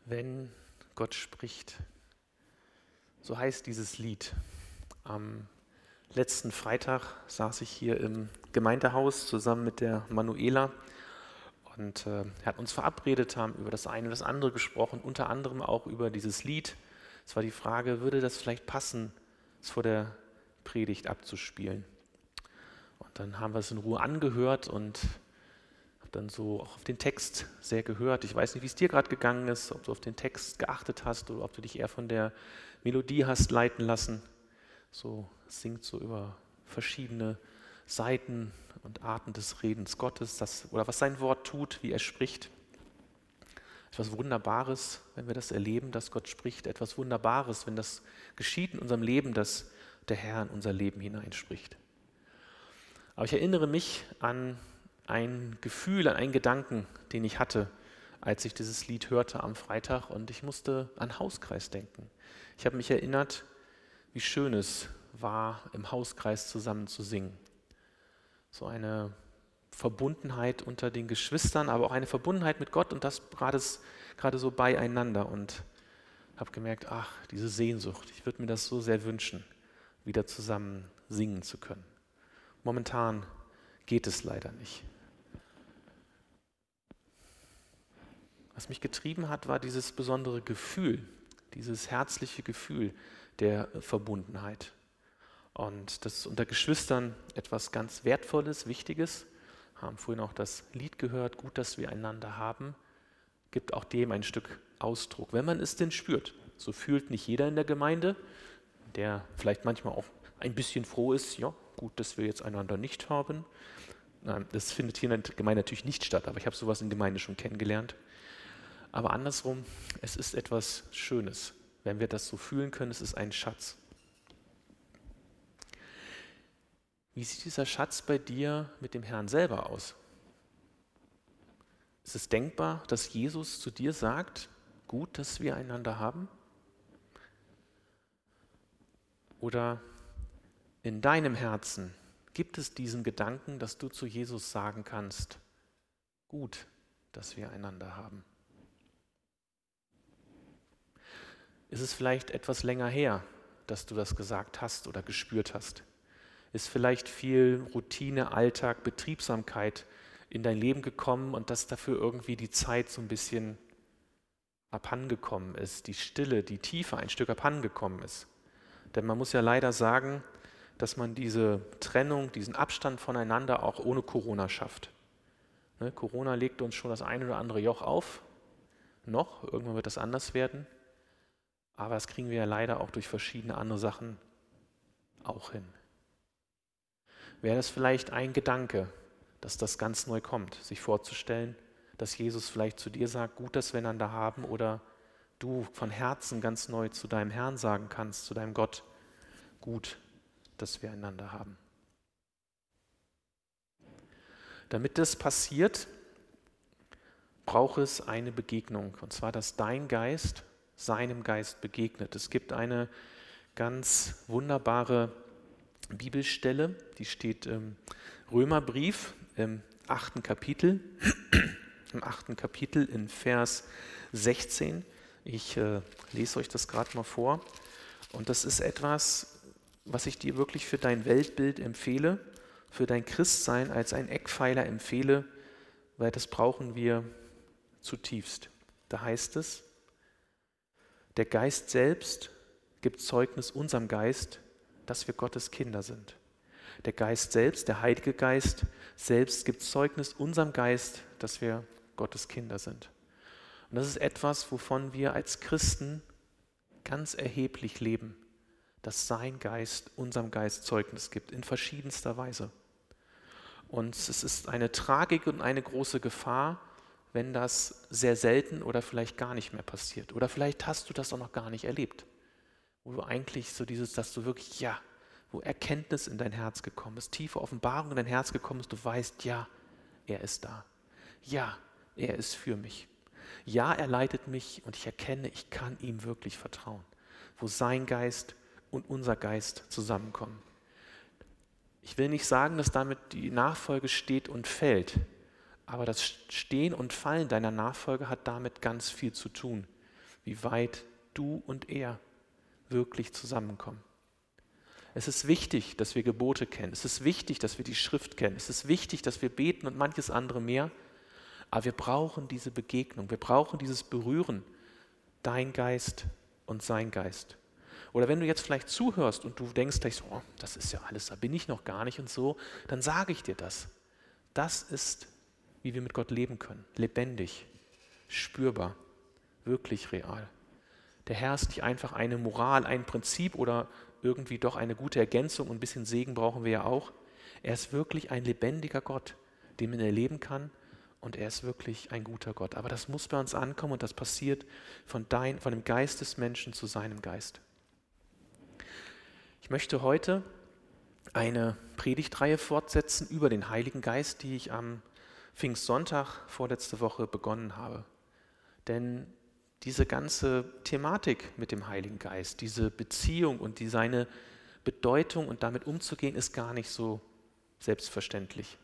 Wenn Gott spricht, so heißt dieses Lied. Am letzten Freitag saß ich hier im Gemeindehaus zusammen mit der Manuela und er hat uns verabredet, haben über das eine oder das andere gesprochen, unter anderem auch über dieses Lied. Es war die Frage, würde das vielleicht passen, es vor der Predigt abzuspielen? Und dann haben wir es in Ruhe angehört und habe dann so auch auf den Text sehr gehört. Ich weiß nicht, wie es dir gerade gegangen ist, ob du auf den Text geachtet hast oder ob du dich eher von der Melodie hast leiten lassen. So, es singt so über verschiedene Seiten und Arten des Redens Gottes, oder was sein Wort tut, wie er spricht. Etwas Wunderbares, wenn wir das erleben, dass Gott spricht. Etwas Wunderbares, wenn das geschieht in unserem Leben, dass der Herr in unser Leben hineinspricht. Aber ich erinnere mich an ein Gefühl, an einen Gedanken, den ich hatte, als ich dieses Lied hörte am Freitag, und ich musste an Hauskreis denken. Ich habe mich erinnert, wie schön es war, im Hauskreis zusammen zu singen. So eine Verbundenheit unter den Geschwistern, aber auch eine Verbundenheit mit Gott und das gerade so beieinander. Und habe gemerkt, ach, diese Sehnsucht, ich würde mir das so sehr wünschen, wieder zusammen singen zu können. Momentan geht es leider nicht. Was mich getrieben hat, war dieses besondere Gefühl, dieses herzliche Gefühl der Verbundenheit. Und das ist unter Geschwistern etwas ganz Wertvolles, Wichtiges. Haben vorhin auch das Lied gehört, gut, dass wir einander haben, gibt auch dem ein Stück Ausdruck, wenn man es denn spürt. So fühlt nicht jeder in der Gemeinde, der vielleicht manchmal auch ein bisschen froh ist, ja, gut, dass wir jetzt einander nicht haben. Nein, das findet hier in der Gemeinde natürlich nicht statt, aber ich habe sowas in der Gemeinde schon kennengelernt. Aber andersrum, es ist etwas Schönes, wenn wir das so fühlen können, es ist ein Schatz. Wie sieht dieser Schatz bei dir mit dem Herrn selber aus? Ist es denkbar, dass Jesus zu dir sagt, gut, dass wir einander haben? Oder in deinem Herzen gibt es diesen Gedanken, dass du zu Jesus sagen kannst, gut, dass wir einander haben? Ist es vielleicht etwas länger her, dass du das gesagt hast oder gespürt hast? Ist vielleicht viel Routine, Alltag, Betriebsamkeit in dein Leben gekommen und dass dafür irgendwie die Zeit so ein bisschen abhandengekommen ist, die Stille, die Tiefe ein Stück abhandengekommen ist? Denn man muss ja leider sagen, dass man diese Trennung, diesen Abstand voneinander auch ohne Corona schafft. Ne, Corona legt uns schon das ein oder andere Joch auf, irgendwann wird das anders werden, aber das kriegen wir ja leider auch durch verschiedene andere Sachen auch hin. Wäre das vielleicht ein Gedanke, dass das ganz neu kommt, sich vorzustellen, dass Jesus vielleicht zu dir sagt, gut, dass wir einander haben, oder du von Herzen ganz neu zu deinem Herrn sagen kannst, zu deinem Gott, gut, dass wir einander haben. Damit das passiert, braucht es eine Begegnung, und zwar, dass dein Geist seinem Geist begegnet. Es gibt eine ganz wunderbare Bibelstelle, die steht im Römerbrief im 8. Kapitel, in Vers 16. Ich lese euch das gerade mal vor. Und das ist etwas, was ich dir wirklich für dein Weltbild empfehle, für dein Christsein als ein Eckpfeiler empfehle, weil das brauchen wir zutiefst. Da heißt es, der Geist selbst gibt Zeugnis unserem Geist, dass wir Gottes Kinder sind. Der Geist selbst, der Heilige Geist selbst gibt Zeugnis unserem Geist, dass wir Gottes Kinder sind. Und das ist etwas, wovon wir als Christen ganz erheblich leben, dass sein Geist unserem Geist Zeugnis gibt, in verschiedenster Weise. Und es ist eine Tragik und eine große Gefahr, wenn das sehr selten oder vielleicht gar nicht mehr passiert. Oder vielleicht hast du das auch noch gar nicht erlebt. Wo du eigentlich so dass du wirklich, wo Erkenntnis in dein Herz gekommen ist, tiefe Offenbarung in dein Herz gekommen ist, du weißt, ja, er ist da. Ja, er ist für mich. Ja, er leitet mich und ich erkenne, ich kann ihm wirklich vertrauen. Wo sein Geist und unser Geist zusammenkommen. Ich will nicht sagen, dass damit die Nachfolge steht und fällt, aber das Stehen und Fallen deiner Nachfolge hat damit ganz viel zu tun. wie weit du und er wirklich zusammenkommen. Es ist wichtig, dass wir Gebote kennen. Es ist wichtig, dass wir die Schrift kennen. Es ist wichtig, dass wir beten und manches andere mehr. Aber wir brauchen diese Begegnung. Wir brauchen dieses Berühren. Dein Geist und sein Geist. Oder wenn du jetzt vielleicht zuhörst und du denkst gleich so, oh, das ist ja alles, da bin ich noch gar nicht und so, dann sage ich dir das. Das ist, wie wir mit Gott leben können. Lebendig, spürbar, wirklich real. Der Herr ist nicht einfach eine Moral, ein Prinzip oder irgendwie doch eine gute Ergänzung und ein bisschen Segen brauchen wir ja auch. Er ist wirklich ein lebendiger Gott, den man erleben kann und er ist wirklich ein guter Gott. Aber das muss bei uns ankommen und das passiert von dem Geist des Menschen zu seinem Geist. Ich möchte heute eine Predigtreihe fortsetzen über den Heiligen Geist, die ich am Pfingstsonntag vorletzte Woche begonnen habe. Denn diese ganze Thematik mit dem Heiligen Geist, diese Beziehung und seine Bedeutung und damit umzugehen, ist gar nicht so selbstverständlich.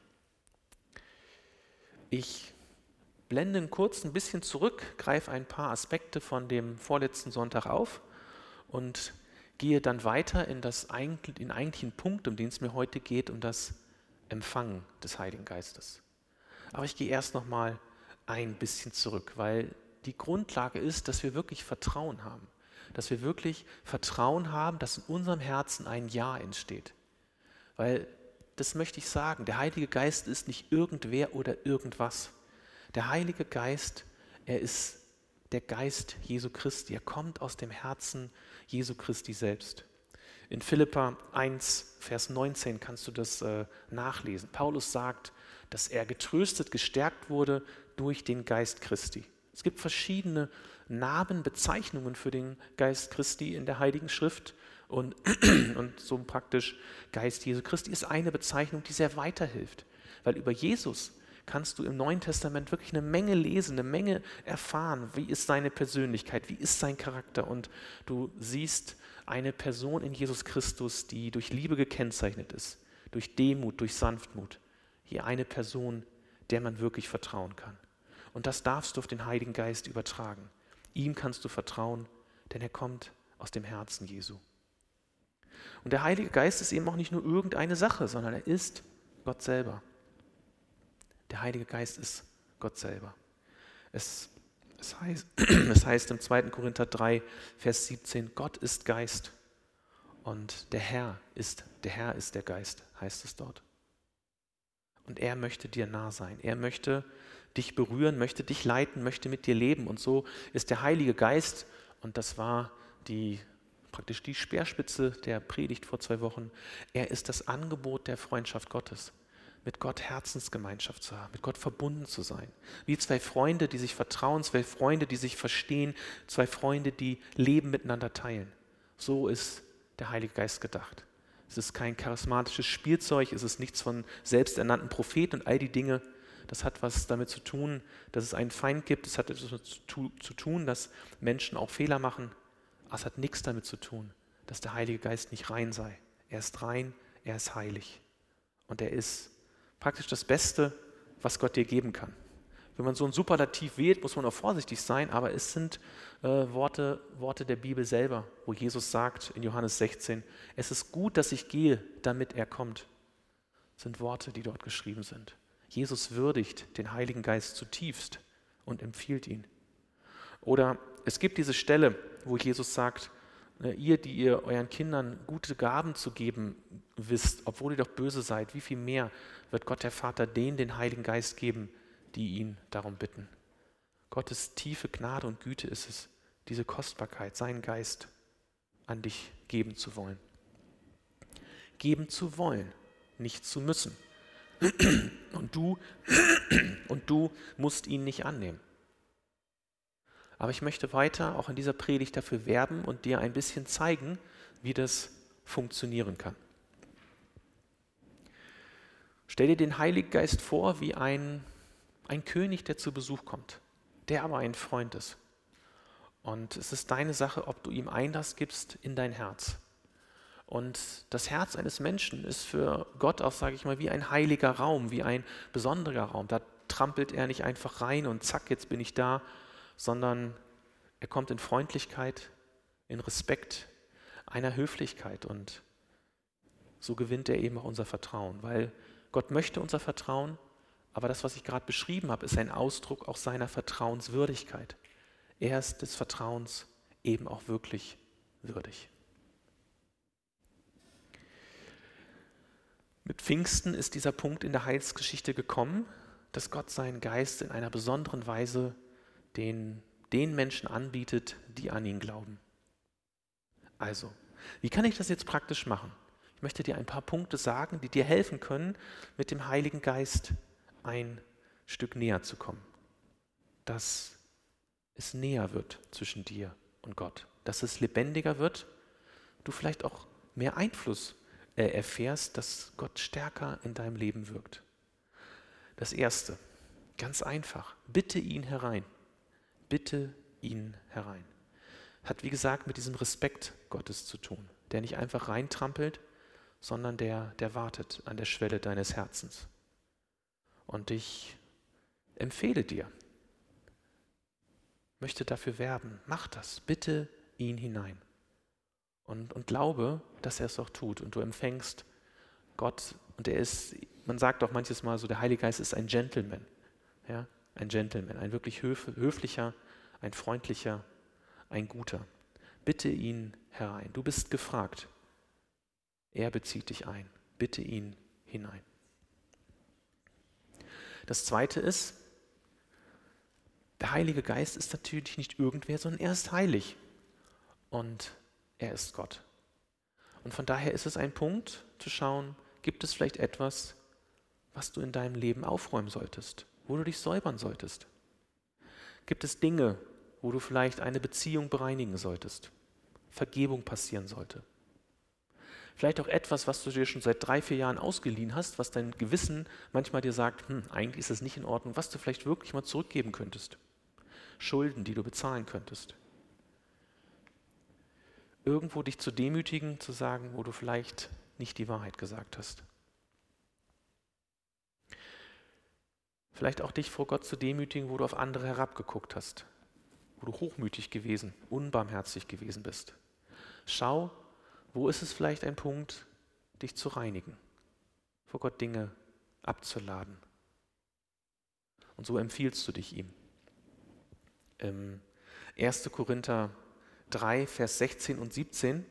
Ich blende kurz ein bisschen zurück, greife ein paar Aspekte von dem vorletzten Sonntag auf und gehe dann weiter in den eigentlichen Punkt, um den es mir heute geht, um das Empfangen des Heiligen Geistes. Aber ich gehe erst noch mal ein bisschen zurück, weil die Grundlage ist, dass wir wirklich Vertrauen haben. Dass wir wirklich Vertrauen haben, dass in unserem Herzen ein Ja entsteht. Weil, das möchte ich sagen, der Heilige Geist ist nicht irgendwer oder irgendwas. Der Heilige Geist, er ist der Geist Jesu Christi. Er kommt aus dem Herzen Jesu Christi selbst. In Philipper 1, Vers 19 kannst du das nachlesen. Paulus sagt, dass er getröstet, gestärkt wurde durch den Geist Christi. Es gibt verschiedene Namen, Bezeichnungen für den Geist Christi in der Heiligen Schrift und so praktisch Geist Jesu Christi ist eine Bezeichnung, die sehr weiterhilft, weil über Jesus kannst du im Neuen Testament wirklich eine Menge lesen, eine Menge erfahren, wie ist seine Persönlichkeit, wie ist sein Charakter und du siehst eine Person in Jesus Christus, die durch Liebe gekennzeichnet ist, durch Demut, durch Sanftmut. Hier eine Person, der man wirklich vertrauen kann. Und das darfst du auf den Heiligen Geist übertragen. Ihm kannst du vertrauen, denn er kommt aus dem Herzen Jesu. Und der Heilige Geist ist eben auch nicht nur irgendeine Sache, sondern er ist Gott selber. Der Heilige Geist ist Gott selber. Es heißt im 2. Korinther 3, Vers 17, Gott ist Geist und der Herr ist der Geist, heißt es dort. Und er möchte dir nah sein. Er möchte dich berühren, möchte dich leiten, möchte mit dir leben. Und so ist der Heilige Geist, und das war praktisch die Speerspitze der Predigt vor 2 Wochen, er ist das Angebot der Freundschaft Gottes. Mit Gott Herzensgemeinschaft zu haben, mit Gott verbunden zu sein. Wie 2 Freunde, die sich vertrauen, 2 Freunde, die sich verstehen, 2 Freunde, die Leben miteinander teilen. So ist der Heilige Geist gedacht. Es ist kein charismatisches Spielzeug, es ist nichts von selbsternannten Propheten und all die Dinge. Das hat was damit zu tun, dass es einen Feind gibt. Es hat etwas zu tun, dass Menschen auch Fehler machen. Aber es hat nichts damit zu tun, dass der Heilige Geist nicht rein sei. Er ist rein, er ist heilig. Und er ist praktisch das Beste, was Gott dir geben kann. Wenn man so ein Superlativ wählt, muss man auch vorsichtig sein, aber es sind Worte der Bibel selber, wo Jesus sagt in Johannes 16, es ist gut, dass ich gehe, damit er kommt. Das sind Worte, die dort geschrieben sind. Jesus würdigt den Heiligen Geist zutiefst und empfiehlt ihn. Oder es gibt diese Stelle, wo Jesus sagt, ihr, die ihr euren Kindern gute Gaben zu geben wisst, obwohl ihr doch böse seid, wie viel mehr wird Gott der Vater denen den Heiligen Geist geben, die ihn darum bitten. Gottes tiefe Gnade und Güte ist es, diese Kostbarkeit, seinen Geist an dich geben zu wollen. Geben zu wollen, nicht zu müssen. Und du musst ihn nicht annehmen. Aber ich möchte weiter auch in dieser Predigt dafür werben und dir ein bisschen zeigen, wie das funktionieren kann. Stell dir den Heiligen Geist vor wie ein König, der zu Besuch kommt, der aber ein Freund ist. Und es ist deine Sache, ob du ihm Einlass gibst in dein Herz. Und das Herz eines Menschen ist für Gott auch, sage ich mal, wie ein heiliger Raum, wie ein besonderer Raum. Da trampelt er nicht einfach rein und zack, jetzt bin ich da, sondern Er kommt in Freundlichkeit, in Respekt, einer Höflichkeit und so gewinnt er eben auch unser Vertrauen, weil Gott möchte unser Vertrauen, aber das, was ich gerade beschrieben habe, ist ein Ausdruck auch seiner Vertrauenswürdigkeit. Er ist des Vertrauens eben auch wirklich würdig. Mit Pfingsten ist dieser Punkt in der Heilsgeschichte gekommen, dass Gott seinen Geist in einer besonderen Weise den Menschen anbietet, die an ihn glauben. Also, wie kann ich das jetzt praktisch machen? Ich möchte dir ein paar Punkte sagen, die dir helfen können, mit dem Heiligen Geist ein Stück näher zu kommen. Dass es näher wird zwischen dir und Gott. Dass es lebendiger wird, du vielleicht auch mehr Einfluss erfährst, dass Gott stärker in deinem Leben wirkt. Das Erste, ganz einfach, bitte ihn herein. Bitte ihn herein. Hat wie gesagt mit diesem Respekt Gottes zu tun, der nicht einfach reintrampelt, sondern der wartet an der Schwelle deines Herzens. Und ich empfehle dir, möchte dafür werben, mach das, bitte ihn hinein. Und glaube, dass er es auch tut und du empfängst Gott und er ist, man sagt auch manches Mal so, der Heilige Geist ist ein Gentleman, ja, ein Gentleman, ein wirklich höflicher, ein freundlicher, ein guter. Bitte ihn herein, du bist gefragt, er bezieht dich ein, bitte ihn hinein. Das Zweite ist, der Heilige Geist ist natürlich nicht irgendwer, sondern er ist heilig und er ist Gott. Und von daher ist es ein Punkt zu schauen, gibt es vielleicht etwas, was du in deinem Leben aufräumen solltest, wo du dich säubern solltest? Gibt es Dinge, wo du vielleicht eine Beziehung bereinigen solltest, Vergebung passieren sollte? Vielleicht auch etwas, was du dir schon seit 3-4 Jahren ausgeliehen hast, was dein Gewissen manchmal dir sagt, eigentlich ist es nicht in Ordnung, was du vielleicht wirklich mal zurückgeben könntest. Schulden, die du bezahlen könntest. Irgendwo dich zu demütigen, zu sagen, wo du vielleicht nicht die Wahrheit gesagt hast. Vielleicht auch dich vor Gott zu demütigen, wo du auf andere herabgeguckt hast, wo du hochmütig gewesen, unbarmherzig gewesen bist. Schau, wo ist es vielleicht ein Punkt, dich zu reinigen, vor Gott Dinge abzuladen. Und so empfiehlst du dich ihm. 1. Korinther 3, Vers 16 und 17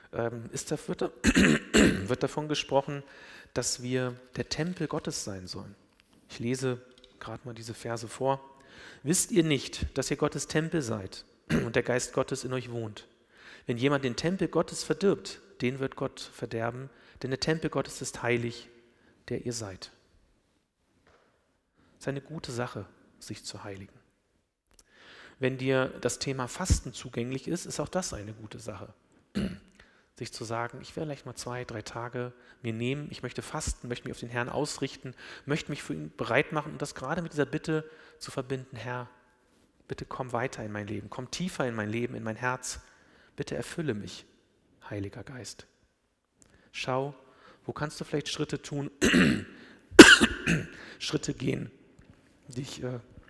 wird davon gesprochen, dass wir der Tempel Gottes sein sollen. Ich lese gerade mal diese Verse vor. Wisst ihr nicht, dass ihr Gottes Tempel seid und der Geist Gottes in euch wohnt? Wenn jemand den Tempel Gottes verdirbt, den wird Gott verderben, denn der Tempel Gottes ist heilig, der ihr seid. Es ist eine gute Sache, sich zu heiligen. Wenn dir das Thema Fasten zugänglich ist, ist auch das eine gute Sache. Sich zu sagen, ich werde vielleicht mal 2-3 Tage mir nehmen, ich möchte fasten, möchte mich auf den Herrn ausrichten, möchte mich für ihn bereit machen und das gerade mit dieser Bitte zu verbinden, Herr, bitte komm weiter in mein Leben, komm tiefer in mein Leben, in mein Herz, bitte erfülle mich, Heiliger Geist. Schau, wo kannst du vielleicht Schritte tun, Schritte gehen, dich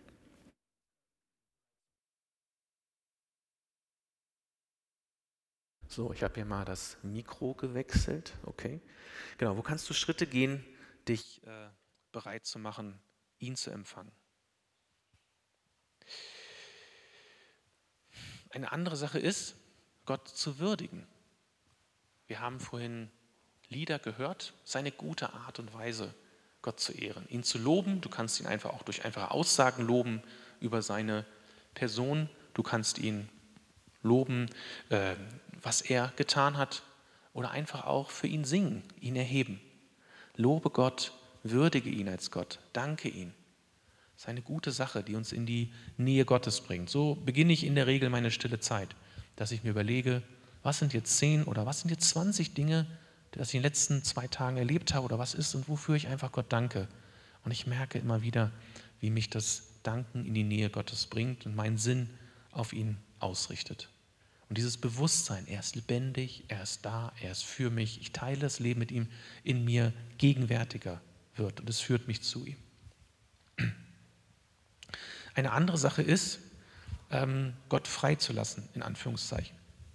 So, ich habe hier mal das Mikro gewechselt. Okay. Genau, wo kannst du Schritte gehen, dich bereit zu machen, ihn zu empfangen? Eine andere Sache ist, Gott zu würdigen. Wir haben vorhin Lieder gehört, seine gute Art und Weise, Gott zu ehren, ihn zu loben. Du kannst ihn einfach auch durch einfache Aussagen loben über seine Person. Du kannst ihn loben, was er getan hat oder einfach auch für ihn singen, ihn erheben. Lobe Gott, würdige ihn als Gott, danke ihn. Das ist eine gute Sache, die uns in die Nähe Gottes bringt. So beginne ich in der Regel meine stille Zeit, dass ich mir überlege, was sind jetzt 10 oder was sind jetzt 20 Dinge, die ich in den letzten 2 Tagen erlebt habe oder was ist und wofür ich einfach Gott danke. Und ich merke immer wieder, wie mich das Danken in die Nähe Gottes bringt und meinen Sinn auf ihn ausrichtet. Und dieses Bewusstsein, er ist lebendig, er ist da, er ist für mich, ich teile das Leben mit ihm, in mir gegenwärtiger wird und es führt mich zu ihm. Eine andere Sache ist, Gott freizulassen, in Anführungszeichen.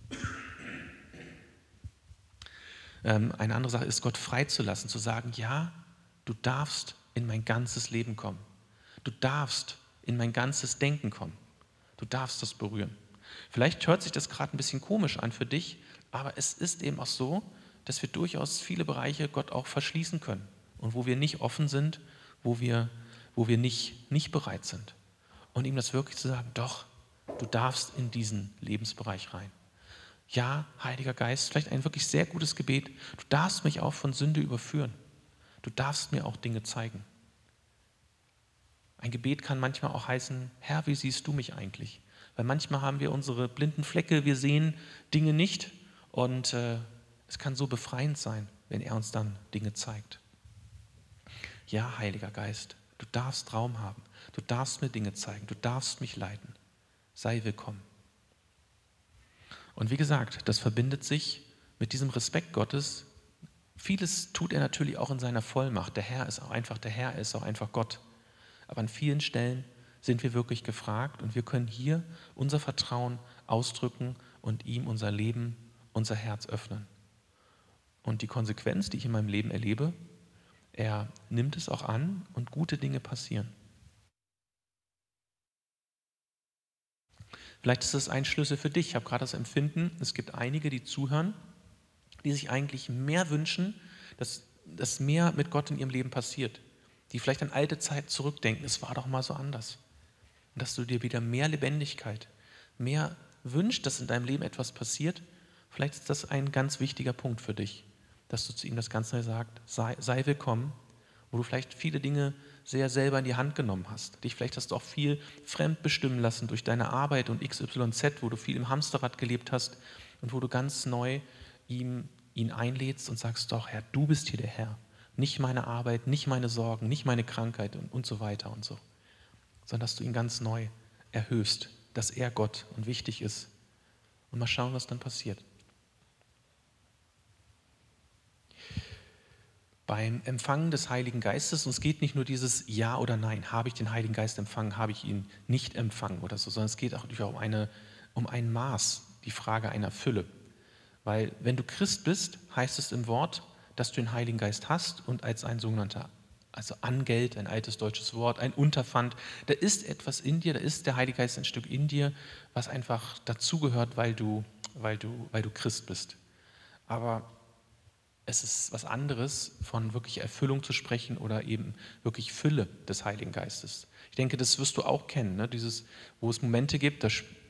Eine andere Sache ist, Gott freizulassen, zu sagen, ja, du darfst in mein ganzes Leben kommen. Du darfst in mein ganzes Denken kommen. Du darfst das berühren. Vielleicht hört sich das gerade ein bisschen komisch an für dich, aber es ist eben auch so, dass wir durchaus viele Bereiche Gott auch verschließen können und wo wir nicht offen sind, wo wir nicht bereit sind. Und ihm das wirklich zu sagen, doch, du darfst in diesen Lebensbereich rein. Ja, Heiliger Geist, vielleicht ein wirklich sehr gutes Gebet. Du darfst mich auch von Sünde überführen. Du darfst mir auch Dinge zeigen. Ein Gebet kann manchmal auch heißen, Herr, wie siehst du mich eigentlich? Weil manchmal haben wir unsere blinden Flecke, wir sehen Dinge nicht und es kann so befreiend sein, wenn er uns dann Dinge zeigt. Ja, Heiliger Geist, du darfst Raum haben, du darfst mir Dinge zeigen, du darfst mich leiten. Sei willkommen. Und wie gesagt, das verbindet sich mit diesem Respekt Gottes. Vieles tut er natürlich auch in seiner Vollmacht. Der Herr ist auch einfach der Herr, er ist auch einfach Gott. Aber an vielen Stellen sind wir wirklich gefragt und wir können hier unser Vertrauen ausdrücken und ihm unser Leben, unser Herz öffnen. Und die Konsequenz, die ich in meinem Leben erlebe, er nimmt es auch an und gute Dinge passieren. Vielleicht ist das ein Schlüssel für dich. Ich habe gerade das Empfinden, es gibt einige, die zuhören, die sich eigentlich mehr wünschen, dass mehr mit Gott in ihrem Leben passiert. Die vielleicht an alte Zeit zurückdenken, es war doch mal so anders. Und dass du dir wieder mehr Lebendigkeit, mehr wünschst, dass in deinem Leben etwas passiert. Vielleicht ist das ein ganz wichtiger Punkt für dich, dass du zu ihm das Ganze neu sagst, sei willkommen, wo du vielleicht viele Dinge sehr selber in die Hand genommen hast. Vielleicht hast du auch viel fremd bestimmen lassen durch deine Arbeit und XYZ, wo du viel im Hamsterrad gelebt hast und wo du ganz neu ihn einlädst und sagst, doch Herr, du bist hier der Herr. Nicht meine Arbeit, nicht meine Sorgen, nicht meine Krankheit und so weiter und so. Sondern dass du ihn ganz neu erhöhst, dass er Gott und wichtig ist. Und mal schauen, was dann passiert. Beim Empfangen des Heiligen Geistes, und es geht nicht nur dieses Ja oder Nein, habe ich den Heiligen Geist empfangen, habe ich ihn nicht empfangen oder so, sondern es geht auch um ein Maß, die Frage einer Fülle. Weil wenn du Christ bist, heißt es im Wort, dass du den Heiligen Geist hast und als ein sogenannter, also Angeld, ein altes deutsches Wort, ein Unterpfand, da ist etwas in dir, da ist der Heilige Geist ein Stück in dir, was einfach dazugehört, weil du Christ bist. Aber es ist was anderes, von wirklich Erfüllung zu sprechen oder eben wirklich Fülle des Heiligen Geistes. Ich denke, das wirst du auch kennen, ne? Wo es Momente gibt,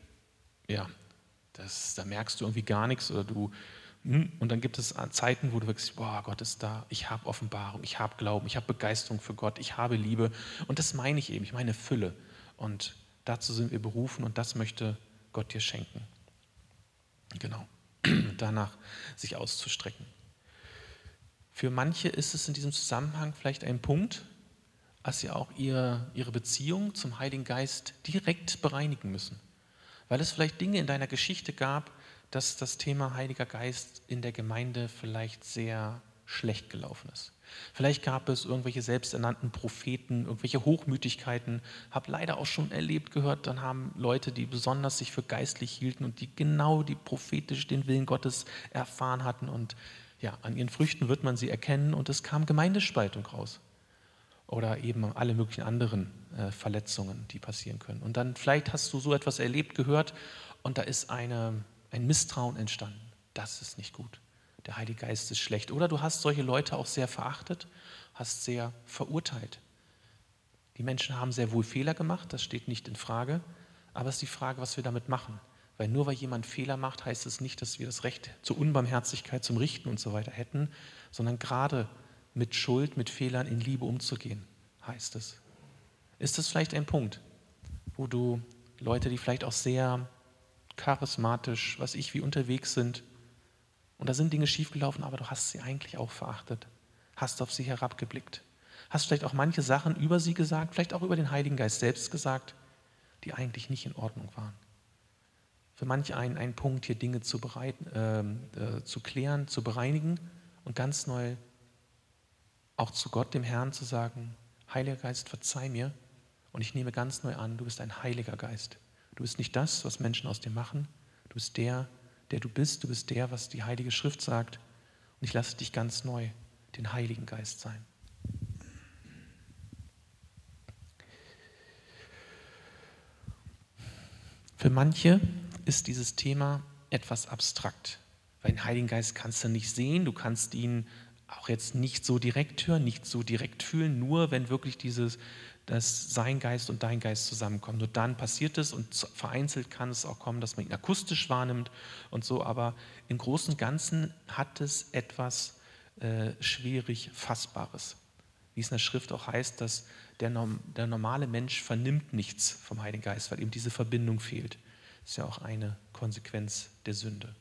da merkst du irgendwie gar nichts und dann gibt es Zeiten, wo du wirklich, boah, Gott ist da, ich habe Offenbarung, ich habe Glauben, ich habe Begeisterung für Gott, ich habe Liebe und das meine ich eben, ich meine Fülle und dazu sind wir berufen und das möchte Gott dir schenken. Genau, danach sich auszustrecken. Für manche ist es in diesem Zusammenhang vielleicht ein Punkt, dass sie auch ihre Beziehung zum Heiligen Geist direkt bereinigen müssen. Weil es vielleicht Dinge in deiner Geschichte gab, dass das Thema Heiliger Geist in der Gemeinde vielleicht sehr schlecht gelaufen ist. Vielleicht gab es irgendwelche selbsternannten Propheten, irgendwelche Hochmütigkeiten. Habe leider auch schon gehört, dann haben Leute, die besonders sich für geistlich hielten und die genau die prophetisch den Willen Gottes erfahren hatten und ja, an ihren Früchten wird man sie erkennen und es kam Gemeindespaltung raus. Oder eben alle möglichen anderen Verletzungen, die passieren können. Und dann vielleicht hast du so etwas erlebt, gehört und da ist ein Misstrauen entstanden. Das ist nicht gut. Der Heilige Geist ist schlecht. Oder du hast solche Leute auch sehr verachtet, hast sehr verurteilt. Die Menschen haben sehr wohl Fehler gemacht, das steht nicht in Frage, aber es ist die Frage, was wir damit machen. Weil nur weil jemand Fehler macht, heißt es nicht, dass wir das Recht zur Unbarmherzigkeit, zum Richten und so weiter hätten, sondern gerade mit Schuld, mit Fehlern in Liebe umzugehen, heißt es. Ist das vielleicht ein Punkt, wo du Leute, die vielleicht auch sehr charismatisch, wie unterwegs sind, und da sind Dinge schiefgelaufen, aber du hast sie eigentlich auch verachtet, hast auf sie herabgeblickt, hast vielleicht auch manche Sachen über sie gesagt, vielleicht auch über den Heiligen Geist selbst gesagt, die eigentlich nicht in Ordnung waren. Für manch einen ein Punkt, hier Dinge zu klären, zu bereinigen und ganz neu auch zu Gott, dem Herrn, zu sagen, Heiliger Geist, verzeih mir und ich nehme ganz neu an, du bist ein Heiliger Geist. Du bist nicht das, was Menschen aus dir machen. Du bist der, der du bist. Du bist der, was die Heilige Schrift sagt. Und ich lasse dich ganz neu den Heiligen Geist sein. Für manche ist dieses Thema etwas abstrakt, weil den Heiligen Geist kannst du nicht sehen, du kannst ihn auch jetzt nicht so direkt hören, nicht so direkt fühlen, nur wenn wirklich dass sein Geist und dein Geist zusammenkommen. Nur dann passiert es und vereinzelt kann es auch kommen, dass man ihn akustisch wahrnimmt und so, aber im Großen und Ganzen hat es etwas schwierig Fassbares. Wie es in der Schrift auch heißt, dass der normale Mensch vernimmt nichts vom Heiligen Geist, weil ihm diese Verbindung fehlt. Das ist ja auch eine Konsequenz der Sünde.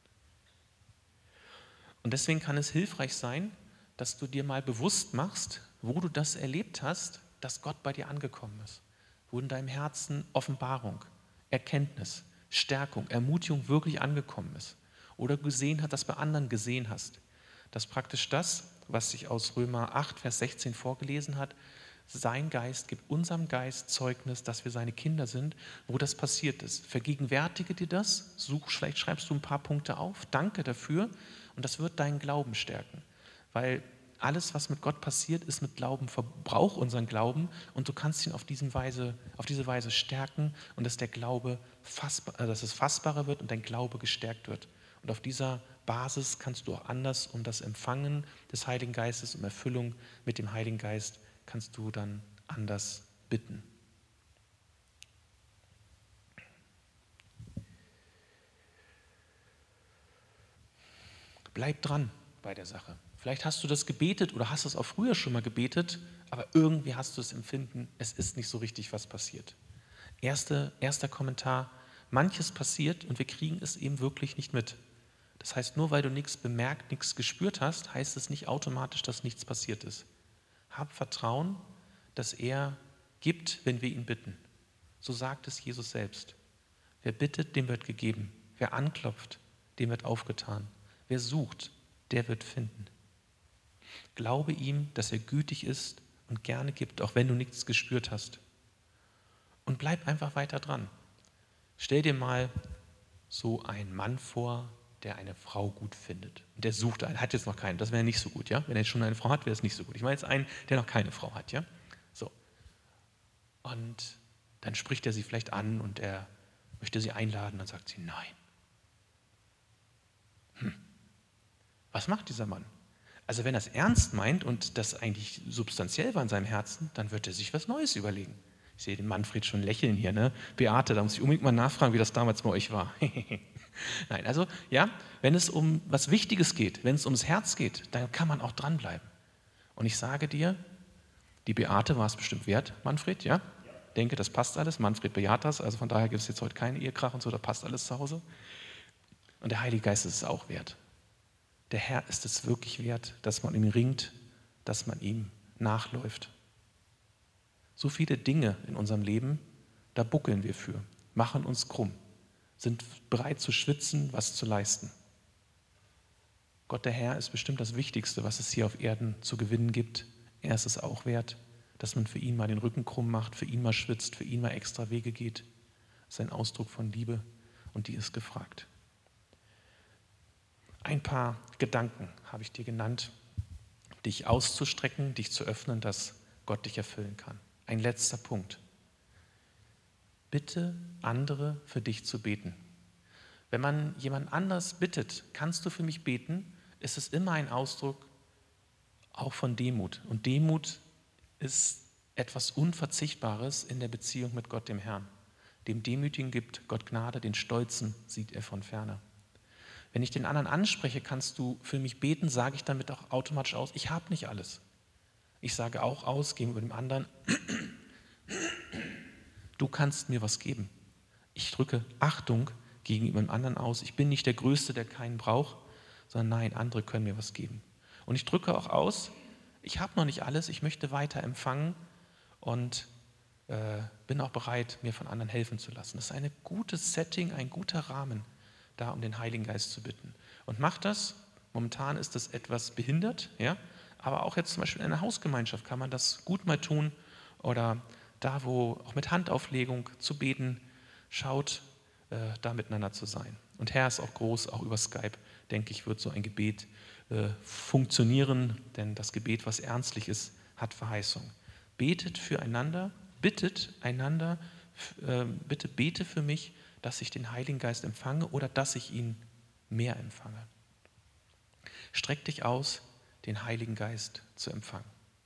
Und deswegen kann es hilfreich sein, dass du dir mal bewusst machst, wo du das erlebt hast, dass Gott bei dir angekommen ist. Wo in deinem Herzen Offenbarung, Erkenntnis, Stärkung, Ermutigung wirklich angekommen ist. Oder gesehen hat, dass bei anderen gesehen hast. Dass praktisch das, was sich aus Römer 8, Vers 16 vorgelesen hat, sein Geist gibt unserem Geist Zeugnis, dass wir seine Kinder sind, wo das passiert ist. Vergegenwärtige dir das, vielleicht schreibst du ein paar Punkte auf, danke dafür und das wird deinen Glauben stärken. Weil alles, was mit Gott passiert, ist mit Glauben, verbraucht unseren Glauben und du kannst ihn auf diese Weise stärken und dass der Glaube dass es fassbarer wird und dein Glaube gestärkt wird. Und auf dieser Basis kannst du auch anders um das Empfangen des Heiligen Geistes, um Erfüllung mit dem Heiligen Geist, kannst du dann anders bitten. Bleib dran bei der Sache. Vielleicht hast du das gebetet oder hast es auch früher schon mal gebetet, aber irgendwie hast du das Empfinden, es ist nicht so richtig was passiert. Erster Kommentar, manches passiert und wir kriegen es eben wirklich nicht mit. Das heißt, nur weil du nichts bemerkt, nichts gespürt hast, heißt es nicht automatisch, dass nichts passiert ist. Hab Vertrauen, dass er gibt, wenn wir ihn bitten. So sagt es Jesus selbst. Wer bittet, dem wird gegeben. Wer anklopft, dem wird aufgetan. Wer sucht, der wird finden. Glaube ihm, dass er gütig ist und gerne gibt, auch wenn du nichts gespürt hast. Und bleib einfach weiter dran. Stell dir mal so einen Mann vor, der eine Frau gut findet. Und der sucht einen, hat jetzt noch keinen, das wäre nicht so gut, ja? Wenn er jetzt schon eine Frau hat, wäre es nicht so gut. Ich meine jetzt einen, der noch keine Frau hat, ja? So. Und dann spricht er sie vielleicht an und er möchte sie einladen, dann sagt sie nein. Was macht dieser Mann? Also wenn er es ernst meint und das eigentlich substanziell war in seinem Herzen, dann wird er sich was Neues überlegen. Ich sehe den Manfred schon lächeln hier, ne? Beate, da muss ich unbedingt mal nachfragen, wie das damals bei euch war. Nein, also ja, wenn es um was Wichtiges geht, wenn es ums Herz geht, dann kann man auch dranbleiben. Und ich sage dir, die Beate war es bestimmt wert, Manfred, ja? Ich denke, das passt alles. Manfred bejaht das, also von daher gibt es jetzt heute keinen Ehekrach und so, da passt alles zu Hause. Und der Heilige Geist ist es auch wert. Der Herr ist es wirklich wert, dass man ihm ringt, dass man ihm nachläuft. So viele Dinge in unserem Leben, da buckeln wir für, machen uns krumm, sind bereit zu schwitzen, was zu leisten. Gott, der Herr, ist bestimmt das Wichtigste, was es hier auf Erden zu gewinnen gibt. Er ist es auch wert, dass man für ihn mal den Rücken krumm macht, für ihn mal schwitzt, für ihn mal extra Wege geht. Das ist ein Ausdruck von Liebe und die ist gefragt. Ein paar Gedanken habe ich dir genannt, dich auszustrecken, dich zu öffnen, dass Gott dich erfüllen kann. Ein letzter Punkt. Bitte andere für dich zu beten. Wenn man jemand anders bittet, kannst du für mich beten, ist es immer ein Ausdruck auch von Demut. Und Demut ist etwas Unverzichtbares in der Beziehung mit Gott, dem Herrn. Dem Demütigen gibt Gott Gnade, den Stolzen sieht er von ferne. Wenn ich den anderen anspreche, kannst du für mich beten, sage ich damit auch automatisch aus, ich habe nicht alles. Ich sage auch aus gegenüber dem anderen, du kannst mir was geben. Ich drücke Achtung gegenüber dem anderen aus. Ich bin nicht der Größte, der keinen braucht, sondern nein, andere können mir was geben. Und ich drücke auch aus, ich habe noch nicht alles, ich möchte weiter empfangen und bin auch bereit, mir von anderen helfen zu lassen. Das ist ein gutes Setting, ein guter Rahmen, da um den Heiligen Geist zu bitten. Und mach das, momentan ist das etwas behindert, ja, aber auch jetzt zum Beispiel in einer Hausgemeinschaft kann man das gut mal tun oder da, wo auch mit Handauflegung zu beten, schaut, da miteinander zu sein. Und Herr ist auch groß, auch über Skype, denke ich, wird so ein Gebet funktionieren, denn das Gebet, was ernstlich ist, hat Verheißung. Betet füreinander, bittet einander, bitte bete für mich, dass ich den Heiligen Geist empfange oder dass ich ihn mehr empfange. Streck dich aus, den Heiligen Geist zu empfangen.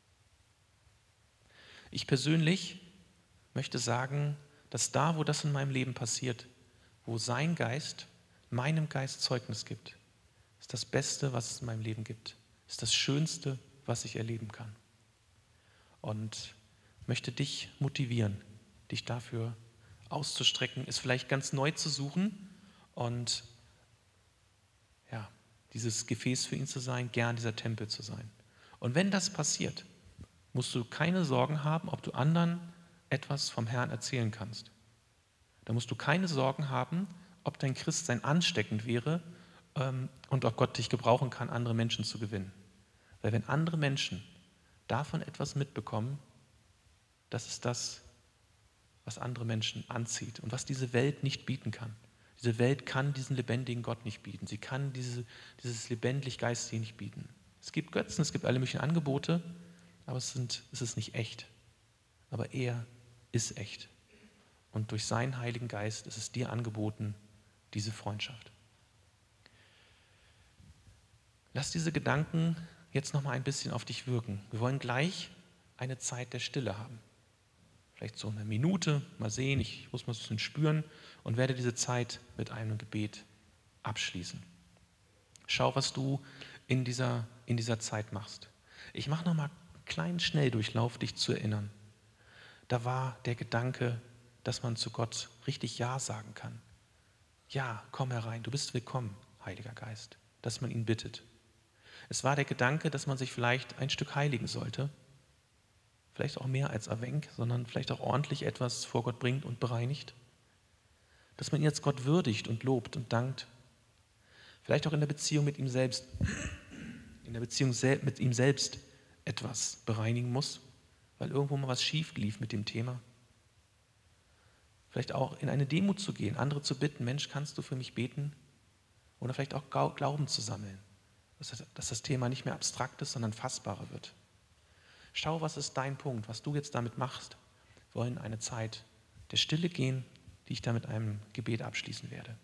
Ich persönlich möchte sagen, dass da, wo das in meinem Leben passiert, wo sein Geist meinem Geist Zeugnis gibt, ist das Beste, was es in meinem Leben gibt, ist das Schönste, was ich erleben kann. Und möchte dich motivieren, dich dafür auszustrecken, es vielleicht ganz neu zu suchen und ja, dieses Gefäß für ihn zu sein, gern dieser Tempel zu sein. Und wenn das passiert, musst du keine Sorgen haben, ob du anderen etwas vom Herrn erzählen kannst. Da musst du keine Sorgen haben, ob dein Christsein ansteckend wäre und ob Gott dich gebrauchen kann, andere Menschen zu gewinnen. Weil wenn andere Menschen davon etwas mitbekommen, das ist das, was andere Menschen anzieht und was diese Welt nicht bieten kann. Diese Welt kann diesen lebendigen Gott nicht bieten. Sie kann dieses lebendig-geistige nicht bieten. Es gibt Götzen, es gibt alle möglichen Angebote, aber es ist nicht echt. Aber er ist echt. Und durch seinen Heiligen Geist ist es dir angeboten, diese Freundschaft. Lass diese Gedanken jetzt noch mal ein bisschen auf dich wirken. Wir wollen gleich eine Zeit der Stille haben. Vielleicht so eine Minute, mal sehen, ich muss mal so ein bisschen spüren und werde diese Zeit mit einem Gebet abschließen. Schau, was du in dieser Zeit machst. Ich mache noch mal einen kleinen Schnelldurchlauf, dich zu erinnern. Da war der Gedanke, dass man zu Gott richtig Ja sagen kann. Ja, komm herein, du bist willkommen, Heiliger Geist, dass man ihn bittet. Es war der Gedanke, dass man sich vielleicht ein Stück heiligen sollte, vielleicht auch mehr als erwähnt, sondern vielleicht auch ordentlich etwas vor Gott bringt und bereinigt. Dass man jetzt Gott würdigt und lobt und dankt. Vielleicht auch in der Beziehung mit ihm selbst, mit ihm selbst etwas bereinigen muss, weil irgendwo mal was schief lief mit dem Thema. Vielleicht auch in eine Demut zu gehen, andere zu bitten, Mensch, kannst du für mich beten? Oder vielleicht auch Glauben zu sammeln, dass das Thema nicht mehr abstrakt ist, sondern fassbarer wird. Schau, was ist dein Punkt, was du jetzt damit machst. Wir wollen eine Zeit der Stille gehen, die ich da mit einem Gebet abschließen werde.